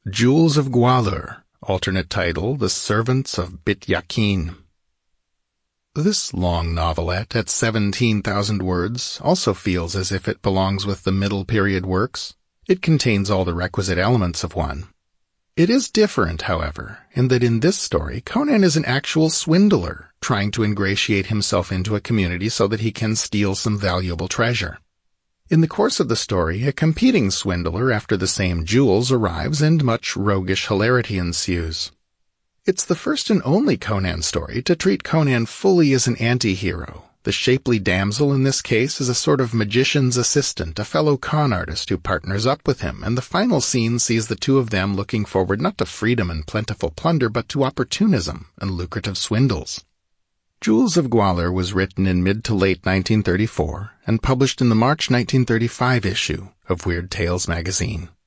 Jewels of Gwahlur, alternate title, The Servants of Bit Yakin. This long novelette, at 17,000 words, also feels as if it belongs with the middle period works. It contains all the requisite elements of one. It is different, however, in that in this story, Conan is an actual swindler, trying to ingratiate himself into a community so that he can steal some valuable treasure. In the course of the story, a competing swindler after the same jewels arrives and much roguish hilarity ensues. It's the first and only Conan story to treat Conan fully as an anti-hero. The shapely damsel in this case is a sort of magician's assistant, a fellow con artist who partners up with him, and the final scene sees the two of them looking forward not to freedom and plentiful plunder, but to opportunism and lucrative swindles. Jewels of Gwahlur was written in mid to late 1934 and published in the March 1935 issue of Weird Tales magazine.